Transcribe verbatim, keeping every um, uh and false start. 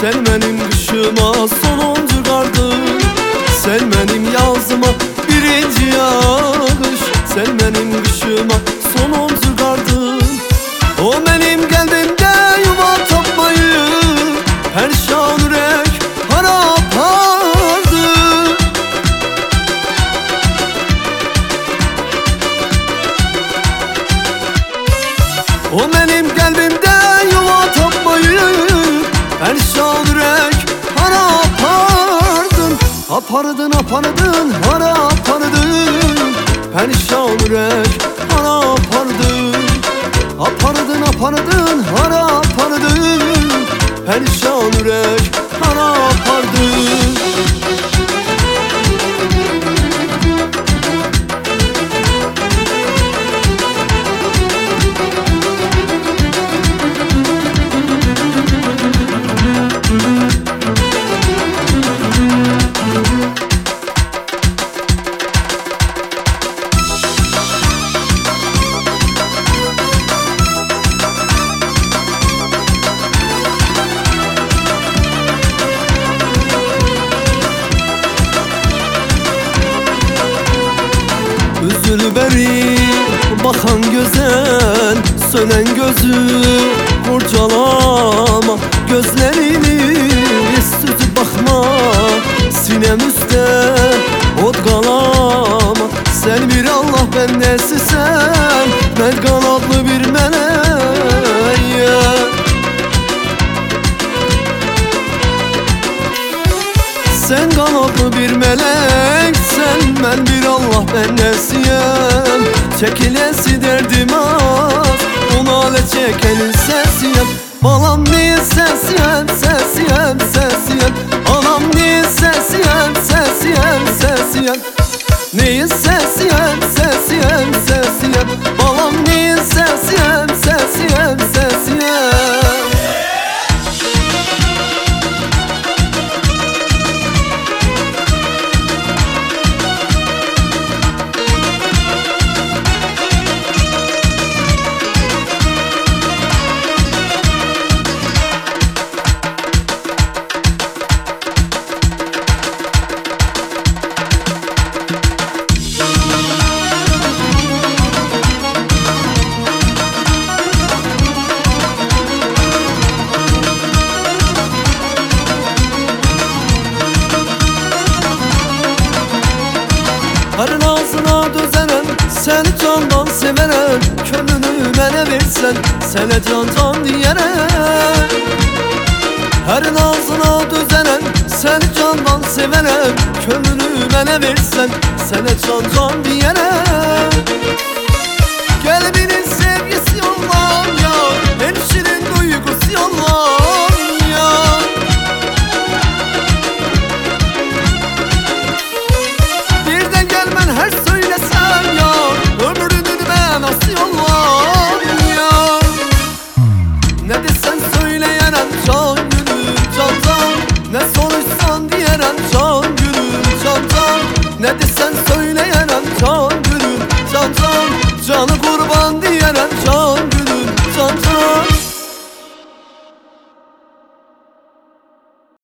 Sen benim kışıma sonuncu kardın, sen benim yazıma birinci yağış. Sen benim kışıma sonuncu kardın. O benim kalbimde yuva tapmayı perşan yürek harap hardı. O benim kalbimde yuva tapmayı perşan yürek harap hardın. Apardın apardın harap hardın, perşan yürek harap hardın. Apardın apardın harap hardın, perşan yürek harap hardın. Üzülü beri bakan güzel, sönen gözü kurcalama. Gözlerini süzüp bakma, sinem üstte ot kalama. Sen bir Allah ben nesisen, ben kanatlı bir meleğim. Sen kanatlı bir meleksen, ben bir Allah ben nesiyem. Çekilesi derdim az, ona le çekenin sesiyem. Balam niye sesiyem, sesiyem, sesiyem. Anam niye sesiyem, sesiyem, sesiyem. Niye sesiyem, sesiyem, sesiyem. Balam niye sesiyem, sesiyem, sesiyem. Karın ağzına dözenen, seni candan severen, könlünü mənə versen, sene can can diyeren. Karın ağzına dözenen, seni candan severen, könlünü mənə versen, sene can can diyeren. Kalbinin sevgisi yollan ya, en şirin duygusu yollan ya. Her söylesem ya, ömrünün mənası yollar ya. Ne desen söyleyenem can gülüm can can, ne soruşsan diyerem can gülüm can can. Ne desen söyleyenem can gülüm can can, canı kurban